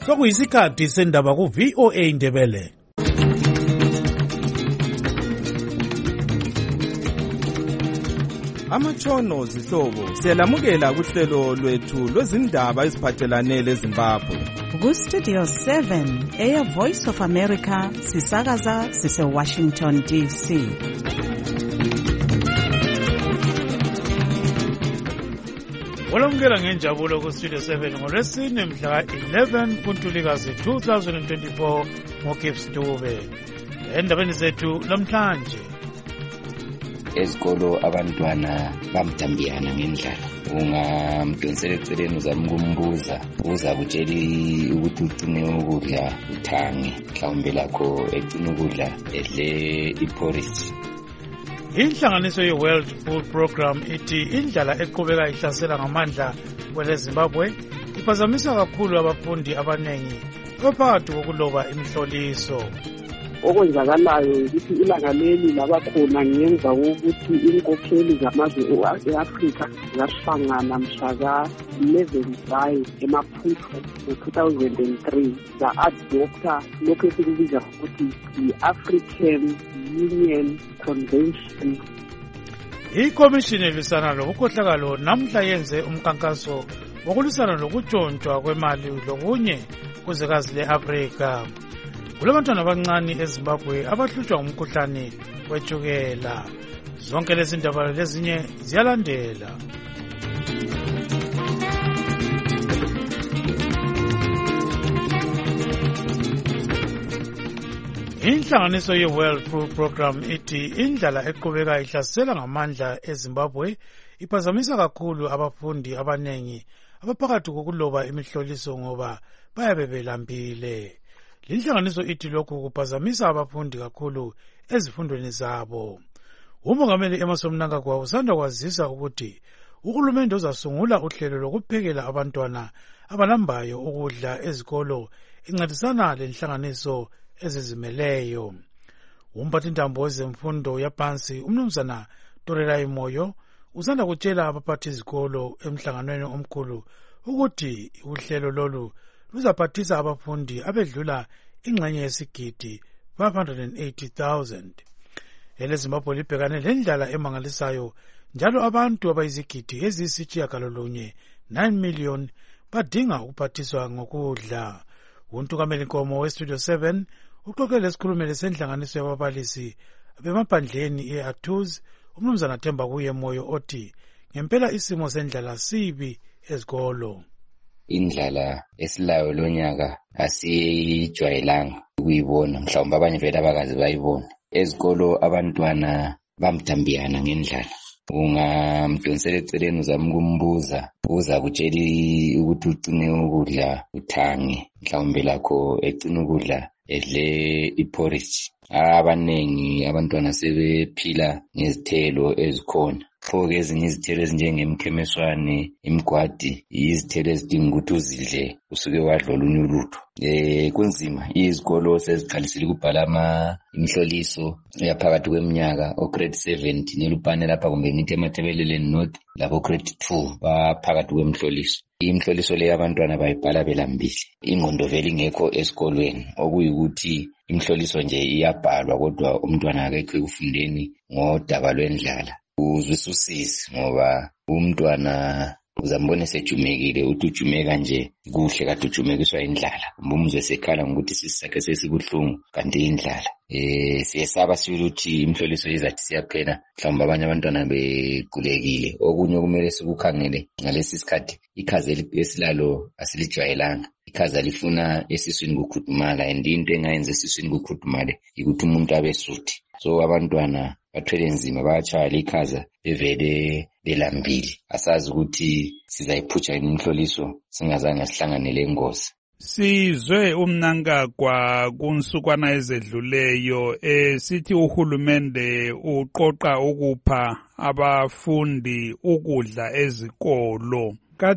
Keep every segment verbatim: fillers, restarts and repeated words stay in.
Sokuyisikhathi sendaba ku V O A Ndebele. Amatshono zihlobo siyalamukela kuhlelo lwethu lwezindaba eziphathelane leZimbabwe. Ku Studio seven Air Voice of America sisakaza sise Washington D C. Walongela ngenjabulo ku Studio seven ngolwesine mhla eleven kuNtulikazi two thousand twenty-four ngoGibbs Dube. Endabeni zethu namhlanje, ezikolo abantwana bamdambiyana ngendlala. Ungamdonsela eceleni uzamkumbuza uza kutshela ukuthi ucine ukudla uthange, mhlawumbe lakho ecine ukudla edle iporridge. Inhlanganiso ye-World Food Program ithi indlala eqhubeka ihlasela ngamandla kwele Zimbabwe iphazamisa kakhulu abafundi abanengi abaphakathi kokuloba imihloliso. Okwenzakalayo ukuthi ilanga leli labakhona ngenza ukuthi inkokheli zamazwe e-Afrika zahlangana mhla ka-eleven July eMaputo ngo-two thousand three za-adopta lokhu esikubiza ukuthi i-African Union Convention. Ikhomishini elwisana lobukhohlakalo namhla yenze umkhankaso wokulwisana lokutshontshwa kwemali lokunye kuzwekazi le-Afrika. Kulabantwana abancane eZimbabwe abahlutshwa ngumkhuhlane wetshukela. Zonke lezi ndaba lezinye ziyalandela. Inhlanganiso ye-World Food Program ithi indlala eqhubeka ihlasela ngamandla eZimbabwe iphazamisa kakhulu abafundi abanengi abaphakathi kokuloba imihloliso ngoba bayabe belambile. Inhlanganiso ithi lokhu kuphazamisa abafundi kakhulu ezifundweni zabo. Umongameli Emmerson Mnangagwa usanda kwazisa ukuthi uhulumende uzasungula uhlelo lokuphekela abantwana abalambayo ukudla ezikolo incedisana lenhlanganiso ezizimeleyo. Umphathintambo wezemfundo yaphansi umnumzana Torelai Moyo usanda kutshela abaphathi izikolo emhlanganweni omkhulu ukuthi uhlelo lolu luzaphathisa abafundi abedlula ingxenye yesigidi five hundred eighty thousand. EleZimbabwe libhekane lendlala emangalisayo njalo abantu abayizigidi eziyisitshiyagalolunye nine million badinga ukuphathiswa ngokudla. Untukameli Nkomo weStudio seven uxoxele lesikhulumeli senhlanganiso yababalisi bemaphandleni e-Atuz umnumzana Themba kuye Moyo othi ngempela isimo sendlala sibi ezikolo. Indlala esilayo lonyaka asiyijwayelanga ukuyibona, mhlawumbe abanye vele abakazi bayibona. Ezikolo abantwana bamdambiyana ngendlala. Ungamdonsela eceleni uzamkumbuza uza kutshela ukuthi ucine ukudla uthange, mhlawumbe lakho ecine ukudla edle iporridge. Abanengi abantwana sebephila ngezithelo ezikhona. Pho-ke ezinye izithelo ezinjengemkhemeswane, imgwadi, izithelo ezidinga ukuthi uzidle usuke wadla olunye ulutho. Eh kunzima, izikolo seziqalisile ukubhala ama imhloliso yaphakathi kweminyaka o-grade seven nelupane lapha kumbe ngithi emathebeleleni north lapho grade two baphakathi kwemhloliso. Imhloliso le abantwana bayibhala belambile, ingqondo vele ingekho esikolweni, okuyikuthi imhloliso nje iyabhalwa kodwa umntwana akekho ekufundeni ngodaba lwendlala. Uzwisa usisi ngoba umntwana uzambona sejumekile, uthi ujumeka nje kuhle kade ujumekiswa indlala. Umuzwe sekhala ngokuthi sisakhe sesibuhlungu kanti indlala. Eh siyesaba siyokuthi imhloliso izathi siyaphela mhlawumbe abanye abantwana begulekile. Okunye kumele sikukhangele ngalesi sikhathi ikhaza esilalo asilijwayelanga. Ikhaza lifuna esiswini kukhudumala, and into engayenza esiswini kukhudumale ukuthi umuntu abe suthi. So abantwana bathwele nzima bayatshaya ikhaza bevele belambile. Asazi ukuthi sizayiphutsha imhloliso singazange sihlanganele ingozi. Sizwe uMnangagwa kunsukwana ezedluleyo esithi uhulumende uqoqa ukupha abafundi ukudla ezikolo.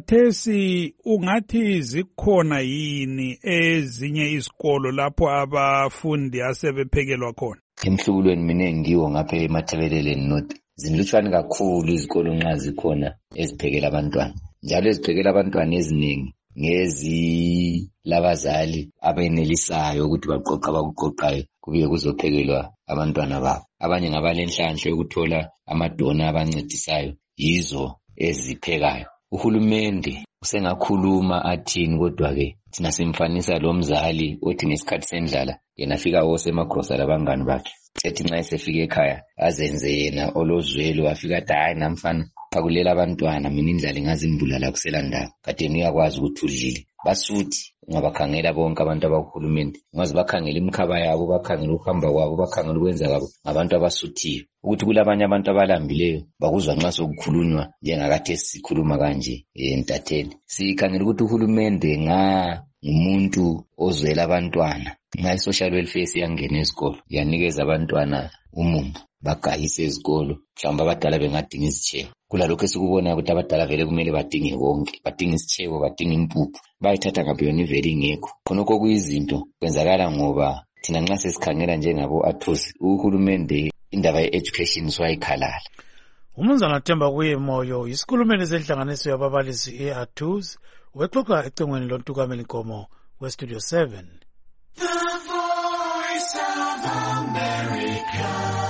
Kathesi ungathi zikhona yini ezinye izikolo lapho abafundi asebephekelwa khona? Emhlubulweni mina ngiwo ngapha emathebeleleni north zinlutshwane kakhulu izikolo nxa zikhona eziphekela abantwana, njalo eziphekela abantwana eziningi ngezi labazali abenelisayo ukuthi baqoqa abakuqoqayo kubuye kuzophekelwa abantwana babo. Abanye ngabalenhlanhla yokuthola amadona abancedisayo, yizo eziphekayo. Uhulumende usengakhuluma athini, kodwa-ke thina simfanisa lo mzali othi ngesikhathi sendlala yena afika osemagrosa labangani bakhe, sethi nxa esefika ekhaya azenze yena olozwelo, afika athi hayi namfana phakulela abantwana, mina indlala ingazimbulala kuselandaba. Kade uyakwazi ukuthi udlile. Basuthi ungabakhangela bonke abantu abakuhulumende, ungaze bakhangela imikhaba yabo, bakhangela ukuhamba kwabo, bakhangela ukwenza kwabo, ngabantu abasuthiyo. Ukuthi kulabanye abantu abalambileyo bakuzwa nxa sokukhulunywa njengakade sikhuluma kanje entatheni. Sikhangela ukuthi uhulumende nga ngumuntu ozwela abantwana, nxa i-social welfare siyangena ezikolo yanikeza abantwana umumbu bagayise ezikolo, mhlawumbe abadala bengadinga izitshebo. Kulalokho esikubona ukuthi abadala vele kumele badinge konke, badinge isitshebo, badinge impuphu, bayithatha ngaphi yona ivele ingekho. Khonokho kuyizinto kwenzakala ngoba thina nxa sesikhangela njengabo athusi, uhulumende indaba ye-education swayikhalala. Umnumzana Themba kuye Moyo, isikhulumeli senhlanganiso yababalisi e-Athus, wexoxa ecingweni loNtukamela Nkomo we-Studio seven. The Voice of America,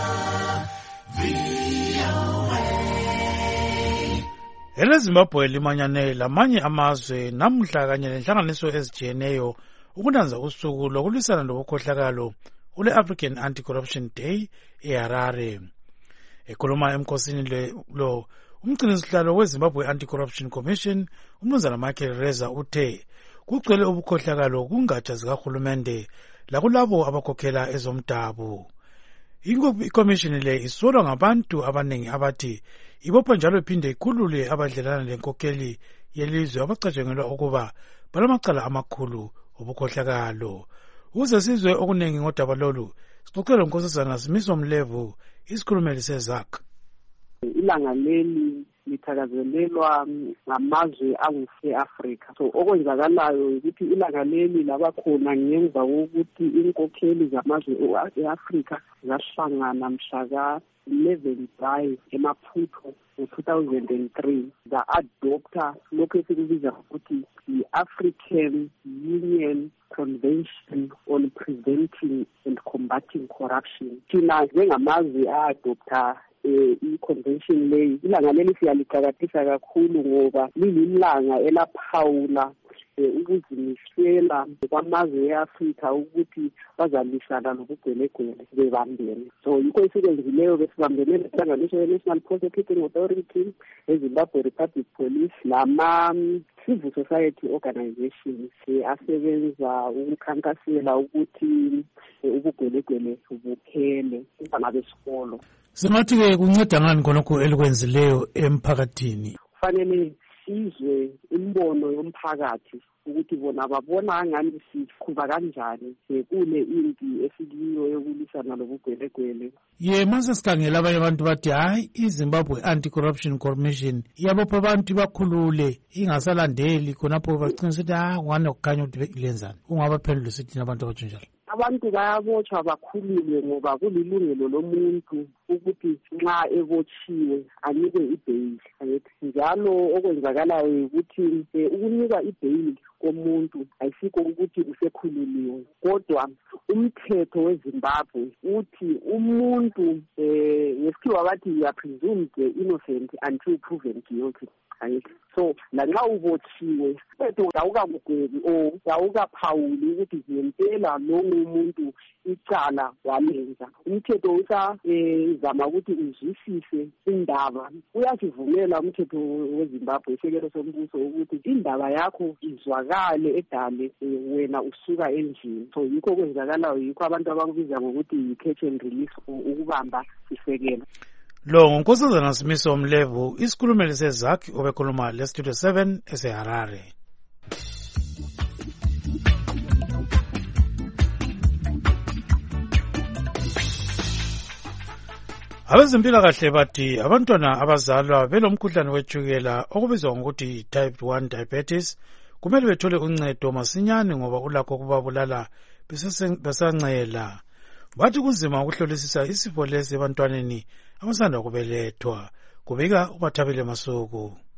V O A. EleZimbabwe limanyane lamanye amazwe namhla kanye lenhlanganiso ezijiyeneyo ukunanza usuku lokulwisana lobukhohlakalo ule-African Anti-Corruption Day eHarare. Ekhuluma emkhosini lo umgcinisihlalo weZimbabwe Anti-Corruption Commission, umnumzana Michael Reza, uthe kugcwele ubukhohlakalo kungatsha zikahulumende lakulabo abakhokhela ezomdabu. Ikomishini le isolwa ngabantu abanengi abathi ibopha njalo iphinde ikhulule abadlelana lenkokheli yelizwe abacatshangelwa ukuba balamacala amakhulu obukhohlakalo. Ukuze sizwe okunengi ngodaba lolu, sixoxele uNkosazana Simiso Mlevu, isikhulumeli seZAC. Ilanga leli lithakazelelwa ngamazwe anguse-Afrika. So okwenzakalayo ukuthi ilanga leli labakhona ngemva kokuthi inkokheli zamazwe e-Afrika zahlangana mhla ka eleven July eMaputo ngo-two thousand three za-adopta lokhu esikubiza ukuthi i-African Union Convention on Preventing and Combating Corruption. Thina njengamazwe a-adopta i-convention leyi, ilanga leli siyaliqakathisa kakhulu ngoba lililanga elaphawula ukuzimisela kwamazwe e-Afrika ukuthi bazalisana nobugwelegwele bebambene. So yikho esikwenzileyo besibambene nenhlanganiso ye-National Prosecuting Authority, eZimbabwe Republic Police, lama civil society organizations asebenza ukukhankasela ukuthi ubugwelegwele buphele abantwana besikolo. Singathi-ke kunceda ngani khonokho elikwenzileyo emphakathini? Kufanele sizwe imbono yomphakathi ukuthi bona babona ngani sikhuba kanjani kule impi esikiyo yokulisana lobugwelegwele. Ye mase sikhangela abanye abantu bathi hayi iZimbabwe Anti-Corruption Commission iyabopha abantu bakhulule ingasalandeli khonapho bagcina sithi ha ngwane okukhanya ukuthi lenzani. Ungabaphendula sithi abantu abatshinjalo. Abantu bayabotshwa bakhululwe ngoba kulilungelo lomuntu ukuthi nxa ebotshiwe anikwe ibheyili. Njalo okwenzakalayo ukuthi ukunika ibheyili komuntu ayisikho ukuthi usekhululiwe, kodwa umthetho weZimbabwe uthi umuntu ngesikhiwa bathi you are presumed innocent until proven guilty. So lanxa ubotshiwe bethu awukakugwebi o awukaphawuli ukuthi ngempela lo umuntu icala walenza. Umthetho usazama ukuthi uzwisise indaba. Uyasivumela umthetho weZimbabwe isekelo sombuso ukuthi indaba yakho izwakale edale wena usuka endlini. So yikho kwenzakalayo, yikho abantu abakubiza ngokuthi yi-catch and release, ukubamba isekelo. Lo nguNkosazana Simiso Mlevu, isikhulumeli seZAC, obekhuluma le-Studio seven eseHarare. Abezempilakahle bathi abantwana abazalwa belomkhuhlane wetshukela okubizwa ngokuthi type one diabetes kumele bethole uncedo masinyane ngoba ulakho ukubabulala besancela. Bathi kunzima ukuhlolisisa isifo lesi ebantwaneni abasanda kubelethwa. Kubika uBathabile Masuku.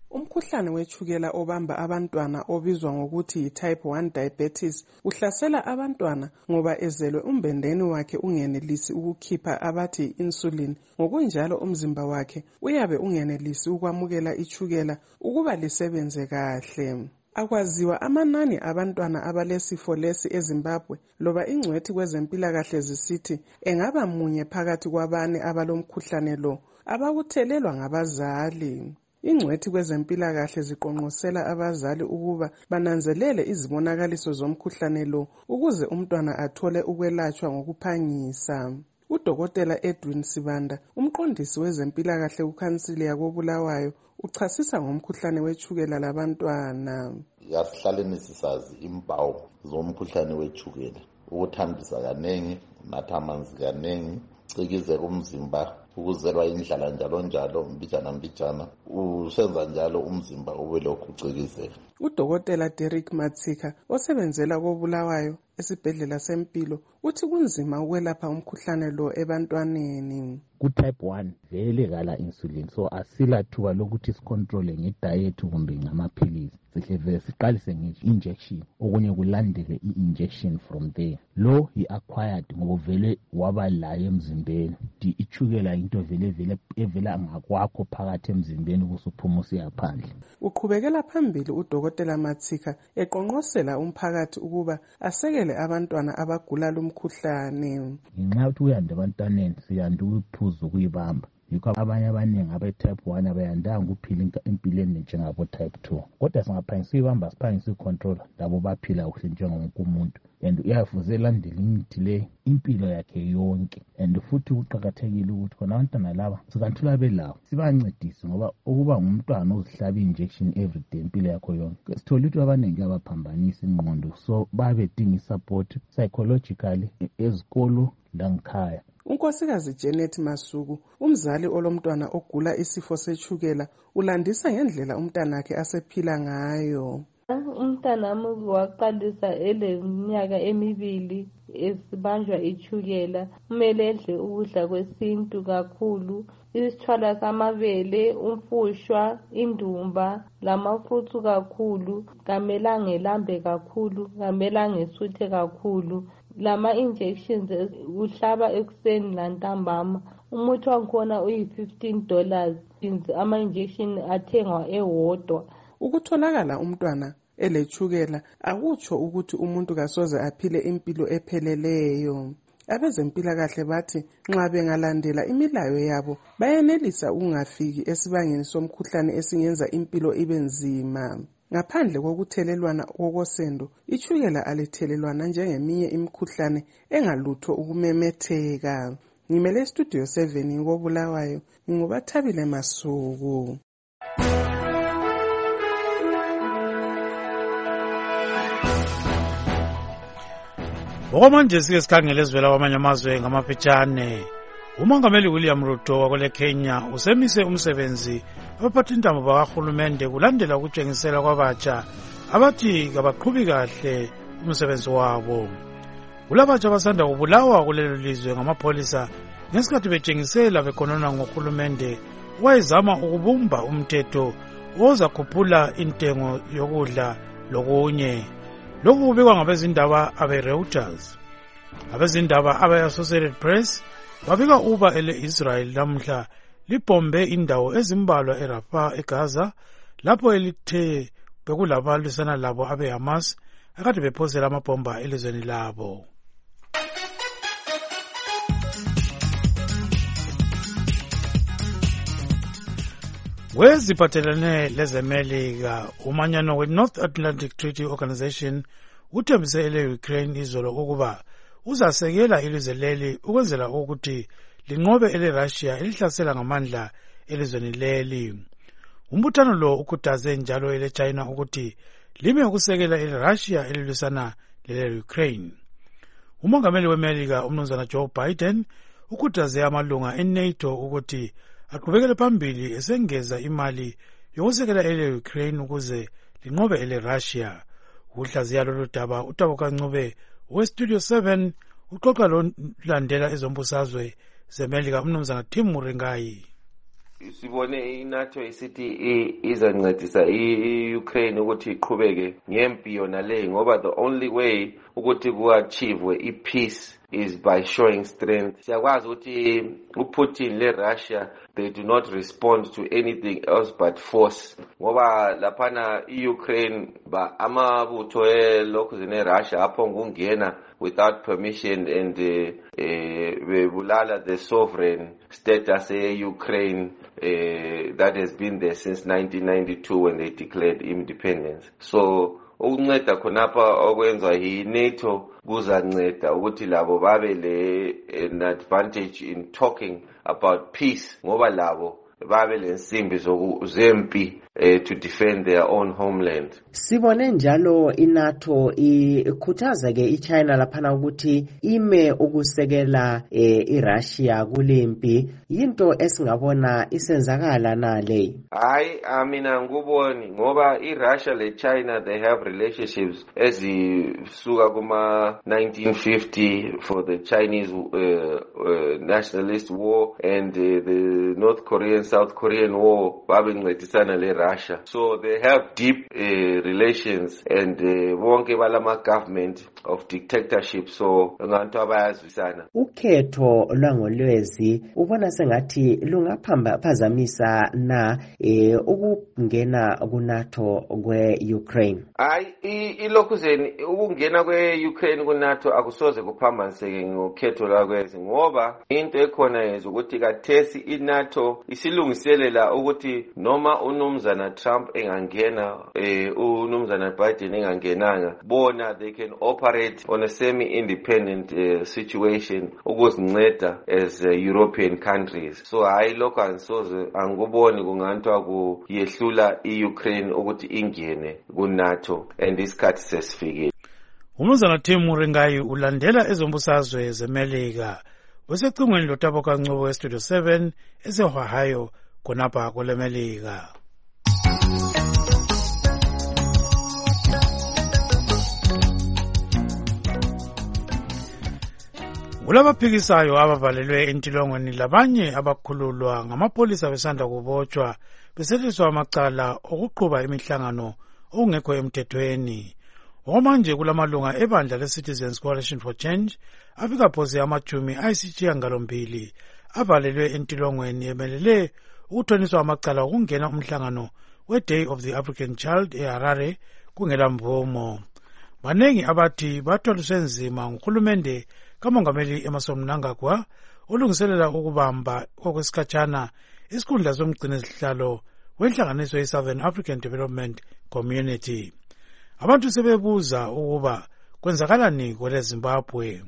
Umkhuhlane wetshukela obamba abantwana obizwa ngokuthi yi-type one diabetes uhlasela abantwana ngoba ezelwe umbendeni wakhe ungenelisi ukukhipha abathi yi-insulin. Ngokunjalo umzimba wakhe uyabe ungenelisi ukwamukela itshukela ukuba lisebenze kahle. Akwaziwa amanani abantwana abalesifo lesi eZimbabwe loba ingcwethi kwezempilakahle zisithi engaba munye phakathi kwabane abalomkhuhlane lo abakuthelelwa ngabazali. Ingcwethi kwezempilakahle ziqonqosela abazali ukuba bananzelele izibonakaliso zomkhuhlane lo ukuze umntwana athole ukwelatshwa ngokuphangisa. Udokotela Edwin Sibanda, umqondisi wezempilakahle kukhansili yakoBulawayo, uchasisa ngomkhuhlane wetshukela labantwana. Yasihlaleni sisazi impawu zomkhuhlane wetshukela, ukuthambisa kanengi, unatha amanzi kanengi, cikizeka umzimba, ukuzelwa indlala njalo njalo, mbijana mbijana, usenza njalo umzimba ube lokhu ucikizeka. Udokotela Derek Matsika, osebenzela koBulawayo esibhedlela sempilo, uthi kunzima ukwelapha umkhuhlane lo ebantwaneni. Ku-type one vele kala insulin, so asila thuba lokuthi sicontrole ngediet kumbe ngamaphilisi. Sihle vele siqalise nge-injection, okunye kulandele i-injection from there. Lo yi-acquired ngoba vele waba layo emzimbeni. Itshukela into vele vele evela ngakwakho phakathi emzimbeni kusuphuma usiya phandle. Uqhubekela phambili udokotela Matsika eqonqosela umphakathi ukuba asekele abantwana abagula lumkhuhlane. Ngenxa yokuthi uyanda abantwaneni siyanda ukuphuza ukuyibamba. Yikho abanye abaningi abe-type one abayandanga ukuphila empilweni njengabo-type two. Kodwa singaphangisa uyibamba siphangisa uyicontrola, labo baphila kuhle njengowonke umuntu. And uyafuze elandele imithi le impilo yakhe yonke. And futhi kuqakathekile ukuthi khona abantwana laba sikanthula belawo sibancedise ngoba ukuba ngumntwana ozihlaba i-injection every day impilo yakho yonke. Sithola ukuthi abaningi abaphambanisa ingqondo, so babe dinga i-support psychologically ezikolo langikhaya. Unkosikazi Janet Masuku, umzali olomntwana ogula isifo setshukela, ulandisa ngendlela umntanakhe asephila ngayo. Umntanami waqalisa eleminyaka emibili esibanjwa itshukela. Kumele edle ukudla kwesintu kakhulu, isithwala samabele, umfushwa, indumba, lamafruthu kakhulu, kamelanga elambe kakhulu, kamelanga esuthe kakhulu. Lama injections uhlaba ekuseni lantambama. Umuthi wakhona uyi-fifteen dollars. Ama injection athengwa ewodwa. Ukutholakala umntwana eletshukela akutsho ukuthi umuntu kasoze aphile impilo epheleleyo. Abezempilakahle bathi nxa bengalandela imilayo yabo bayenelisa ukungafiki esibangeni somkhuhlane esingenza impilo ibe nzima. Ngaphandle kokuthelelwana kokosendo, itshukela alithelelwana njengeminye imikhuhlane engalutho ukumemetheka. Ngimele studio seven koBulawayo, ngingubathabile Masuku. Okwamanje sike sikhangele ezivela kwamanye amazwe ngamafitshane. Umongameli William Ruto wakole Kenya usemise umsebenzi abaphathintambo bakahulumende kulandela ukutshengisela kwabatsha abathi kabaqhubi kahle umsebenzi wabo. Kulabatsha abasanda kubulawa kulelo lizwe ngamapholisa ngesikhathi betshengisela bekhonona ngohulumende wayezama ukubumba umthetho ozakhuphula intengo yokudla lokunye. Lokhu kubikwa ngabezindaba abe-Reuters. Abezindaba abe-Associated Press babika uba ele-Israel lamhla libhombe indawo ezimbalwa eRafah eGaza lapho elithe bekulabalisana labo abe-Hamas akade bephosela amabhomba elizweni labo. Weziphathelane lezemelika umanyano we-North Atlantic Treaty Organization uthembise ele-Ukraine izolo ukuba uzasekela ilizwe leli ukwenzela ukuthi linqobe ele-Russia elihlasela ngamandla elizweni leli. Umbuthano lo ukhuthaze njalo ele-China ukuthi lime ukusekela ele-Russia elilwisana lele-Ukraine. Umongameli weMelika umnumzana Joe Biden ukhuthaze amalunga e-NATO ukuthi aqhubekele phambili esengeza imali yokusekela ele-Ukraine ukuze linqobe ele-Russia. Uhlaziya lolu daba uTabo Kancube we-Studio seven uxoxa lolandela ezombusazwe zeMelika umnumzana Tim Muringayi. sibone iNATO isithi izancedisa iUkraine ukuthi iqhubeke ngempi yona le, ngoba the only way ukuthi ku-achieve i-peace is by showing strength. Siyakwazi ukuthi uPutin le-Russia, they do not respond to anything else but force. Ngoba laphana i-Ukraine ba amabutho elokhu zine-Russia apho ngungena without permission and uh, uh, bebulala the sovereign status e-Ukraine uh, that has been there since nineteen ninety-two when they declared independence. So ukunceda khonapha okwenza yi-NATO kuzanceda ukuthi labo babe le an advantage in talking about peace, ngoba labo babe lensimbi zempi uh, to defend their own homeland. Sibone njalo iNATO ikhuthaza ke iChina laphana ukuthi ime ukusekela eh, iRussia kulempi. Yinto esingabona isenzakala nale. Hayi amina nguboni ngoba iRussia leChina they have relationships ezisuka kuma nineteen fifty for the Chinese uh, uh, nationalist war and uh, the North Korean South Korean war babencedisana leRussia. So they have deep uh, relations and wonke uh, balama government of dictatorship, so nganto abayazwisana. Ukhetho lwangolwezi ubona sengathi lungaphazamisa na eh, ukungena kuNATO kwe-Ukraine. Hayi ilokhuzeni ukungena kwe-Ukraine kuNATO akusoze kuphambaniseke ngokhetho lwakwezi, ngoba into ekhona yenza ukuthi kathesi iNATO isilungiselela ukuthi noma unumzana Trump engangena eh, unumzana Biden engangenanga, bona they can operate on a semi-independent uh, situation ukuzinceda as uh, European countries. So hayi lokho angisoze anguboni kungantwa kuyehlula iUkraine ukuthi ingene kuNATO and isikhathi sesifikile. Umnumzana Tim Ringayi ulandela ezombusazwe zeMelika usecingweni loTabo kaNcubo eStudio seven eseOhio khonapha kweleMelika. Kulabaphikisayo abavalelwe entilongweni labanye abakhululwa ngamapolisa besanda kubotshwa besetshenziswa amacala okuqhuba imihlangano okungekho emthethweni. Okwamanje kulamalunga ebandla le-Citizens Coalition for Change afika phose amajumi ayisishiyagalombili avalelwe entilongweni emelele ukuthoniswa amacala okungena umhlangano we-Day of the African Child eHarare kungela mvumo. Banengi abathi batholiswe nzima nguhulumende kamongameli Emmerson Mnangagwa olungiselela ukubamba okwesikhatshana isikhundla somgcinizihlalo wenhlanganiso ye-Southern African Development Community. Abantu sebebuza ukuba kwenzakalani kweleZimbabwe.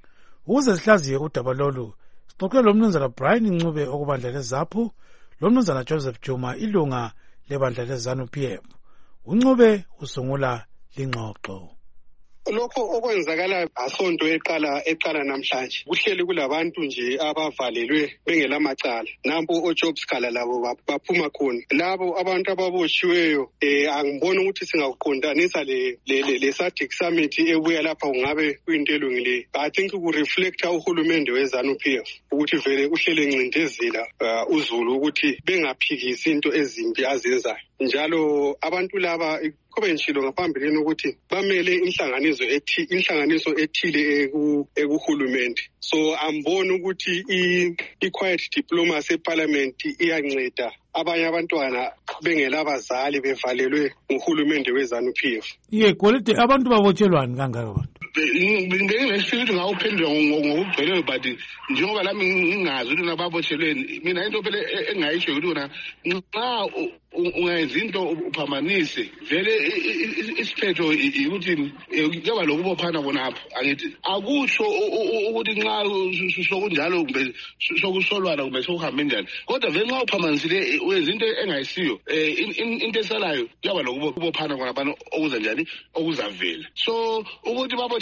Ukuze sihlaziye udaba lolu, sixoxe lomnumzana Brian Ncube okubandla leZAPU, lomnumzana Joseph Juma ilunga lebandla leZANU P F. uNcube usungula lingxoxo. Lokho okwenzakala asonto eqala eqala namhlanje kuhleli kulabantu nje abavalelwe bengela macala. Nampo oJob Scala labo baphuma khona. Labo abantu ababoshiweyo eh angibona ukuthi singaqondanisa le le le SADC summit ebuya lapha ungabe kuyinto elungile. I think ku reflecta uhulumende weZANU P F ukuthi vele uhlele ncindezela uh, uZulu ukuthi bengaphikisi into ezimbi azenzayo. Njalo abantu laba kube nshilo ngaphambilini ukuthi bamele inhlanganiso ethi inhlanganiso ethile ekuhulumende. So ambona ukuthi i quiet diplomacy eParliament iyanceda abanye abantwana bengela abazali bevalelwe nguhulumende weZANU P F. Ye quality abantu babotshelwani kangaka abantu? Ngingesifithi ngawuphendula ngokugcweleyo but njengoba lami ngingazi ukuthi nababotshelweni mina into phela engayisho ukuthi na nxa ungayenza into uphamanise vele isiphetho ukuthi kuba lokubophana bonapho angithi akusho ukuthi nxa sokunjalo kumbe sokusolwana kumbe sokuhambe njani kodwa vele nxa uphamanisile wenza into engayisiyo into esalayo kuba lokubophana ngonabantu okuza njani okuzavela so ukuthi babotshelwe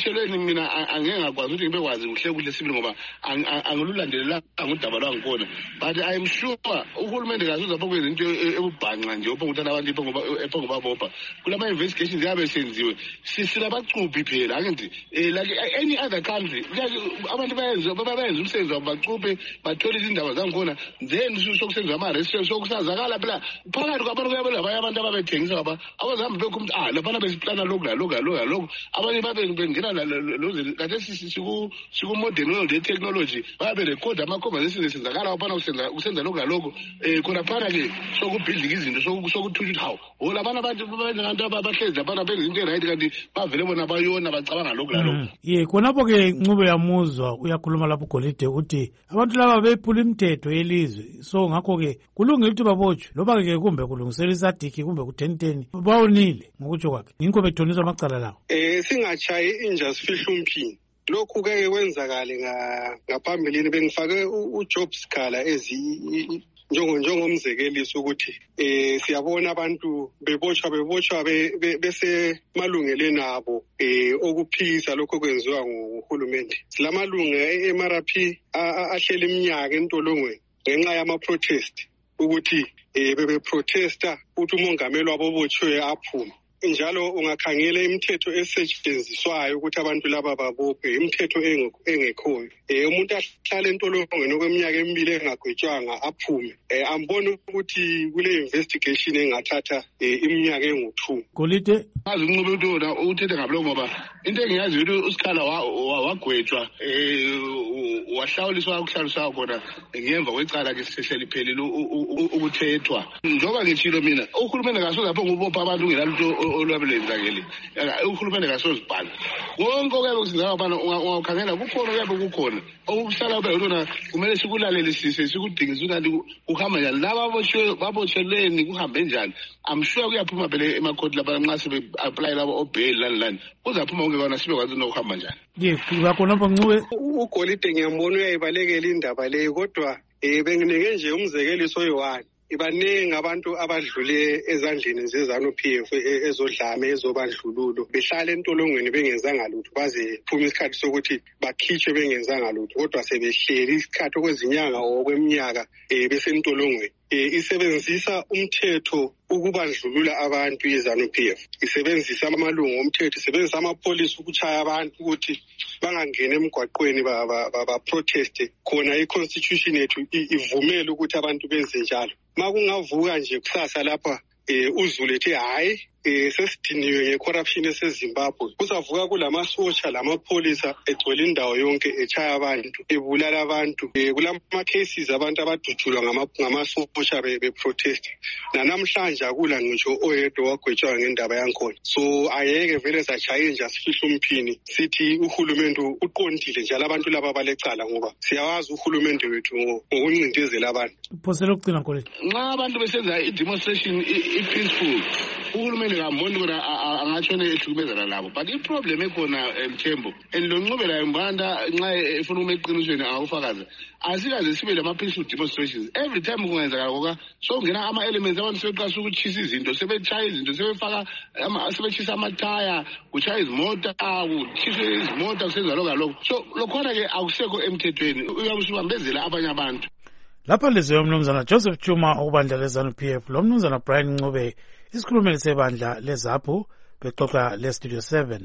ekubotshelweni mina angeke ngakwazi ukuthi ngibekwazi kuhle kuhle sibili ngoba angilulandelelanga udaba lwangikhona, but I am sure uhulumende kazuza bokwenza into ebubhanqa nje ophongutana abantu ephongubabopha kulama investigations yabe senziwe silabacuphi phela angithi like any other country abantu bayenza bayenza umsebenzi wabo bacuphe bathole izindaba zangikhona then sokusenziwa ama-arrest sokusazakala phela phakathi kwabantu kuyabona abanye abantu ababethengisa aba abazihamba bekho umuntu ah laphana besiplana lokhu nalokhu nalokhu nalokhu abanye babengena kade siku-modern world ye-technology baberekhoda ama-conversation esenzakala phana kusenza lokhu nalokhu um khona phana-ke sokubhildika izinto sokuthusha ukuthi hawu o labana abantu abantu abahlezi laphana benza into e-right kanti bavele bona bayona bacabanga lokhu nalokhu. Ye khonapho-ke Ncube yamuzwa uyakhuluma lapho uGolide uthi abantu laba bephula imithetho yelizwe, so ngakho-ke kulungile ukuthi babotshwe loba-ke kumbe kulungiselwa isadiki kumbe kutenteni bawonile ngokutsho kwakhe yinko bethoniswa amacala lawo. um singatshayi inja sifihla umphini. Lokhu keke kwenzakale ngaphambilini bengifake uJob Sikhala ezi njengo njengomzekeliso ukuthi eh siyabona abantu bebotshwa bebotshwa bese malungeleni abo eh okuphikisa lokho kwenziwa nguhulumende. Silamalunga e-M R P ahleli iminyaka entolongweni ngenxa yama protest ukuthi eh bebe protesta ukuthi umongameli wabobotshwe aphume. Njalo ungakhangela imithetho esetshenziswayo ukuthi abantu laba babophe imithetho engekhoyo. Eh umuntu ahlala entolongweni okweminyaka emibili engagwetshwanga aphume. Eh ambona ukuthi kule investigation engathatha iminyaka engu-two. Golide azi uNcube utona uthethe ngablo ngoba into engiyazi ukuthi uSikhala wagwetshwa eh wahlawuliswa ukuhlaliswa khona ngemva kwecala ke sihleli phelile ukuthethwa. Njoba ngithilo mina uhulumende kasoze lapho ngubopha abantu ngelalutho olwabelenzakele uhulumende kasozibhala konke okuyabe kusenzakala bana ungakhangela kukhona kuyabe kukhona okuhlala kube yona kumele sikulalele sise sikudingisa ukuthi uhamba njani laba botshe babotsheleni kuhambe njani. I'm sure kuyaphuma phela emakhoti lapha nxa sebe apply labo obail lani lani kuzaphuma konke kona sibe kwazi nokuhamba njani. Ye bakhona Ncube uGolide ngiyambona uyayibalekela indaba leyo kodwa eh benginike nje umzekeliso oyi-one. Ibaningi abantu abadlule ezandleni zezanu P F ezodlame ezobandlululo behlala entolongweni bengenzanga lutho baze phuma isikhathi sokuthi bakhitshwe bengenzanga lutho kodwa sebehleli isikhathi okwezinyanga okweminyaka eh besentolongweni. Eh isebenzisa umthetho ukubandlulula abantu yezanu P F, isebenzisa amalungu omthetho, isebenzisa amapolisi ukuchaya abantu ukuthi bangangena emgwaqweni ba ba protest khona i-constitution yethu ivumela ukuthi abantu benze njalo. Makungavuka nje kusasa lapha eh uZulu ethi hayi eh sesidiniwe ngecorruption eseZimbabwe kuzavuka kulamasotsha lamapolisa egcwele indawo yonke echaya abantu ebulala abantu eh kulama cases abantu abadutshulwa ngamasotsha be protest nanamhlanje akula ngisho oyedwa wagwetshwa ngendaba yankhona. So ayeke vele sachaye nje asifihla umphini sithi uhulumende uqondile njalo abantu laba balecala ngoba siyawazi uhulumende wethu ngokuncindezela abantu. Phosela ukucina Nkole nxa abantu besenza i-demonstration i-peaceful uhulumende ngamboni bona angatshone ehlukumezana labo, but iproblem ekhona Mthembu and lo Ncube layo mbanda nxa efuna uma eqinisweni awufakaza asikaze sibe lama-peaceful demonstrations every time kungenzakala koka sokungena ama-elements abantu sebeqasa ukutshisa izinto sebetshaya izinto sebefaka sebetshisa amathaya kutshaya izimota kutshise izimota kusenza lokho nalokho. So lokhona-ke akusekho emthethweni uyabe usubambezela abanye abantu. Lapha liziwe umnumzana Joseph Chuma okubandla lezanu P F lo mnumzana Brian Ncube isikhulumeli sebandla leZAPU bexoxa leStudio seven.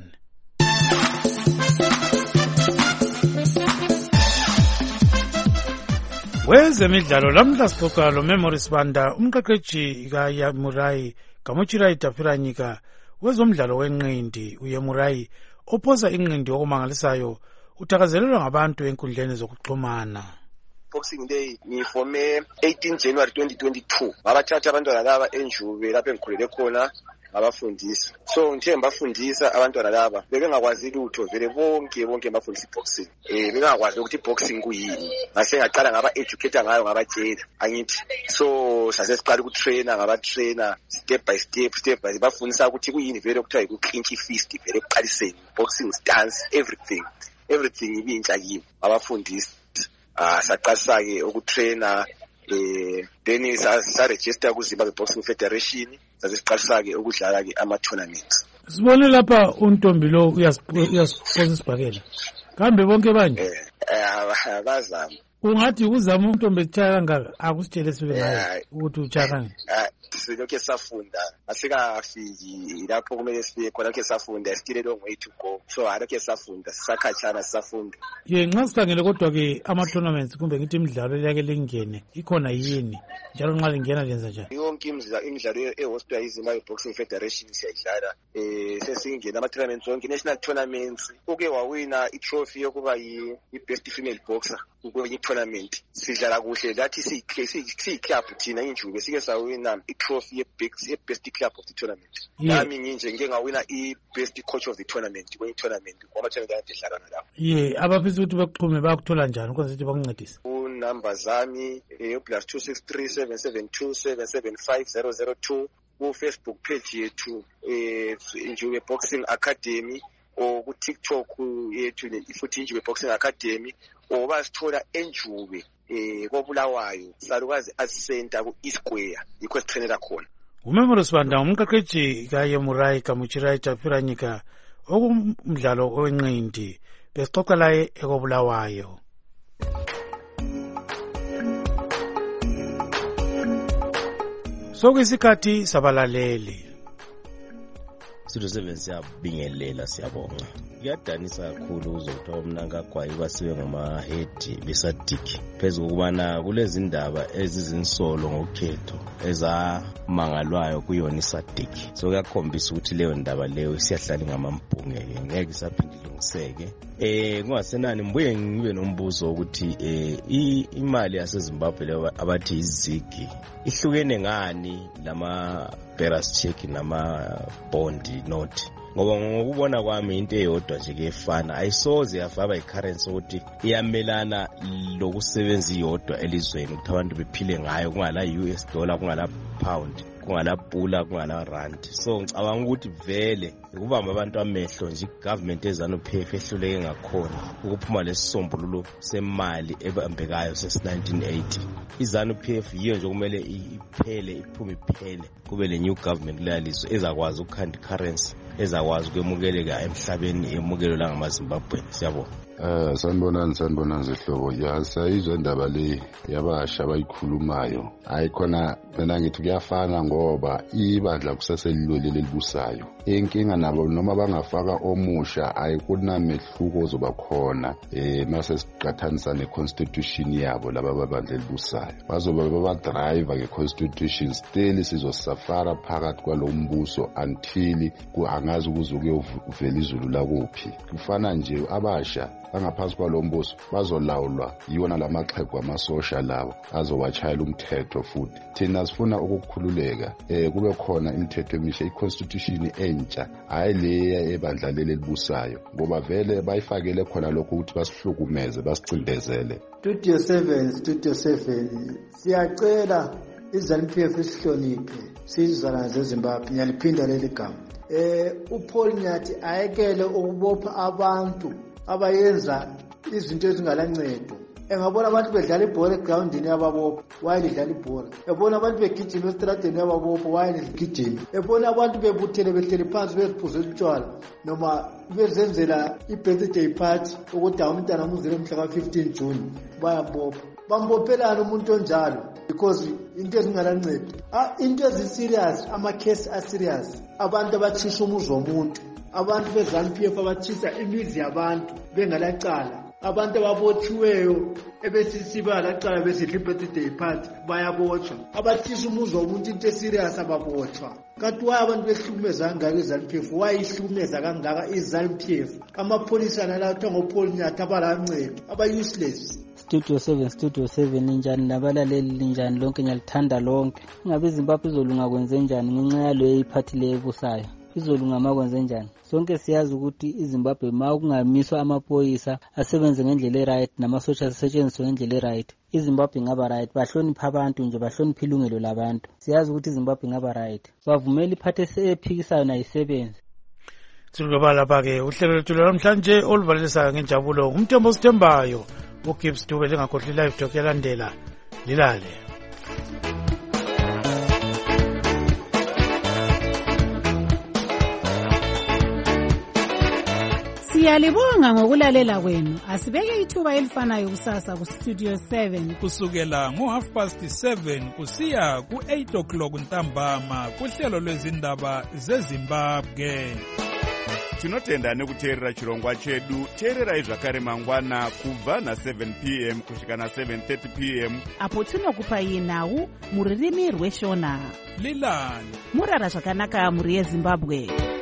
Wezemidlalo lamhla sixoxa lo Memory Sibanda umqeqeshi kaYemurai Gamuchirai Tapiranyika wezomdlalo wenqindi uYemurai ophosa inqindi okumangalisayo uthakazelelwa ngabantu enkundleni zokuxhumana. Boxing Day ngifome eighteen January twenty twenty-two ngabathatha abantwana laba enjube lapho engikhulele khona ngabafundisa. So ngithe ngibafundisa abantwana laba bebengakwazi lutho vele bonke bonke bafundisa boxing eh bengakwazi ukuthi boxing kuyini. Ngase ngaqala ngaba educate ngayo ngabatshela angithi so sase siqala ukutrainer ngabatrainer step by step step by bafundisa ukuthi kuyini vele ukuthiwa ikuclinch fist vele ekuqaliseni boxing stance everything everything ibintsha kimi abafundisa. Ah saqasa ke ukutrainer eh then sa register ku Zimbabwe Boxing Federation sasiqalisa ke ukudlala ke ama tournaments. Sibone lapha untombi lo uyasiposa isibhakela. Kambe bonke banje? Eh, bazama. Ungathi uzama untombi etshaya kangaka akusitshele sibe ngayo ukuthi utshaya kangaka. Silokhe safunda asikafiki lapho kumele siye khona ke safunda still long way to go so alokhe safunda sisakhatshana sisafunda. Ye nxa sikhangele kodwa ke ama tournaments kumbe ngithi imidlalo yake lingene ikhona yini njalo nxa lingena lenza njani? Yonke imidlalo imidlalo ehostwa iZimbabwe Boxing Federation siyayidlala eh sesingena ama tournaments wonke national tournaments uke wawina i trophy yokuba yi best female boxer kwenye tournament sidlala kuhle lathi siyi club thina injube sike sawina i trophy ye best club of the tournament. Nami nginje ngike ngawina i best coach of the tournament kwenye tournament ngoba tournament yadlala nalapho. Ye abafisa ukuthi bakuxhume bakuthola njani ukwenza ukuthi bakuncedise? Unumber zami eh plus two six three seven seven two seven seven five zero zero two ku Facebook page yethu eh Injube Boxing Academy o ku TikTok yethu futhi Injube Boxing Academy o basithola enjube eh koBulawayo salukazi ascenter ku eSquare yikho sitrainela khona. Umemoro Sibanda umqeqeji kaye Murai Kamuchirai Tafiranyika okumdlalo owenqindi besixoxa laye ekoBulawayo. Sokuyisikhathi sabalaleli. Studio seven siyabingelela siyabonga. Kuyadanisa kakhulu uzothiwa umnankagwayi basiwe ngama-head besadiki phezu kokubana kulezi ndaba ezizinsolo ngokhetho ezamangalwayo kuyona isadiki. So kuyakhombisa ukuthi leyo ndaba leyo siyahlala ngamambhungeke ngeke isaphinde ilungiseke. Eh kungasenani mbuye ngibe nombuzo ukuthi eh imali yaseZimbabwe leyo abathi izigi ihlukene ngani lama bearers check nama bond note ngoba ngokubona kwami into eyodwa nje kefana ayisoze yafaba icurrency ukuthi iyamelana lokusebenza iyodwa elizweni ukuthi abantu bephile ngayo kungala U S dollar kungala pound kungala pula kungala rand. So ngicabanga ukuthi vele ukubamba abantu amehlo nje government ezanu P F ehluleke ngakhona ukuphuma lesisombululo semali ebambekayo ses nineteen eighty. Izanu P F yiyo nje kumele iphele iphume iphele kube le new government leyalizwe ezakwazi ukukhanda currency ezakwazi ukwemukeleka emhlabeni emukelo la ngamaZimbabwe. Siyabona. Eh sanibonani sanibonani zehlobo yasayizwe indaba le yabasha abayikhulumayo ayikhona mina ngithi kuyafana ngoba ibandla kusaselilwele lelibusayo inkinga nabo noma bangafaka omusha ayikunamehluko ozoba khona eh mase siqathanisa neconstitution yabo laba babandla elibusayo bazoba baba driver ngeconstitution still sizosafara phakathi kwalombuso until kuangazi ukuzukuyovela izulu la kuphi kufana nje abasha angaphansi kwalombuso bazolawulwa yiwona lamaxhegu amasosha lawo azowachayela umthetho futhi thina sifuna ukukhululeka eh kube khona imithetho emisha iconstitution entsha hayi le ebandla lelibusayo ngoba vele bayifakele khona lokho ukuthi basihlukumeze basicindezele. Studio seven Studio seven siyacela iZanu P F isihloniphe sizizana zeZimbabwe nyaliphinda leli gama eh uPaul Nyathi ayekele ukubopha abantu abayenza izinto ezingalancedo. Engabona abantu bedlala ibhola egroundini yababopha wayini dlala ibhola. Ebona abantu begijima estradeni yababopha wayini gijima. Ebona abantu bebuthele behleli phansi beziphuza utshwala noma bezenzela i-birthday party ukuthi umntana amuzele mhla ka fifteen June bayabopha. Bambophelana umuntu onjalo because into ezingalancedo. Ah into eziserious ama case a serious. Abantu abathisha umuzi womuntu. Abantu beZanu P F abathisa imizi yabantu bengalacala abantu ababotshiweyo ebesisiba lacala besidla i-birthday party bayabotshwa abathisa umuzi womuntu into eserious ababotshwa. Kanti waye abantu behlukumeza kangaka iZanu P F wayihlukumeza kangaka iZanu P F amapholisa nalathi ngoPaul Nyathi abalancedo aba-useless. Studio seven Studio seven njani nabalaleli njani lonke ngiyalithanda lonke ingabe iZimbabwe izolunga kwenze njani ngenxa yaleyo iphathi le ebusayo izolunga makwenze njani. Sonke siyazi ukuthi iZimbabwe ma kungamiswa amaphoyisa asebenze ngendlela eright namasosha asetshenziswe ngendlela eright iZimbabwe ingaba right bahlonipha abantu nje bahlonipha ilungelo labantu. Siyazi ukuthi iZimbabwe ingaba right bavumela iphathi ephikisayo nayisebenze. Silukaba lapha ke uhlelo lwethu namhlanje oluvalisayo ngenjabulo umthembo sithembayo uGibbs Dube lingakhohlwa live talk yalandela lilale. Siyalibonga ngokulalela kwenu. Asibeke ithuba elifanayo kusasa ku Studio seven kusukela ngo half past seven kusiya ku eight o'clock ntambama kuhlelo lwezindaba zeZimbabwe. Tinotenda nekuteerera chirongwa chedu. Teererai zvakare mangwana kubva na seven p m kusvika na seven thirty p m apo tinokupai nhau muririmi rweshona. Lilani murara zvakanaka muri yeZimbabwe.